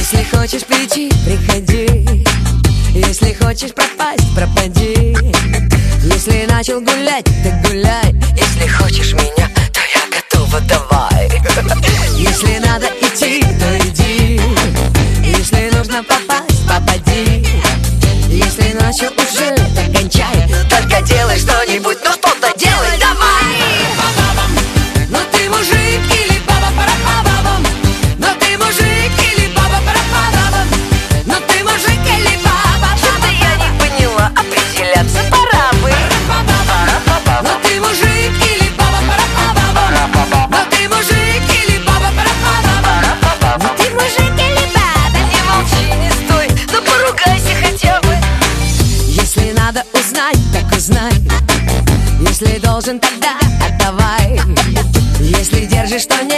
Если хочешь прийти, приходи. Если хочешь пропасть, пропади. Если начал гулять, так гуляй. Если хочешь меня, то я готова, давай. Если надо идти, то иди. Если нужно попасть, попади. Если начал уже, так кончай. Только делай что-нибудь, ну что-то делай, давай. Ну ты мужик или баба-пара-па-бабам. Ну ты мужик или баба-пара-па-бабам. Ну ты мужик или баба. Что-то я не поняла, определяться пора бы. Ну ты мужик или баба-пара-па-бабам. Ну ты мужик или баба-пара-па-бабам. Ну ты мужик или баба. Не молчи, не стой, ну поругайся хотя бы. Если надо узнать, так узнай. Если должен, тогда отдавай. Если держишь, то не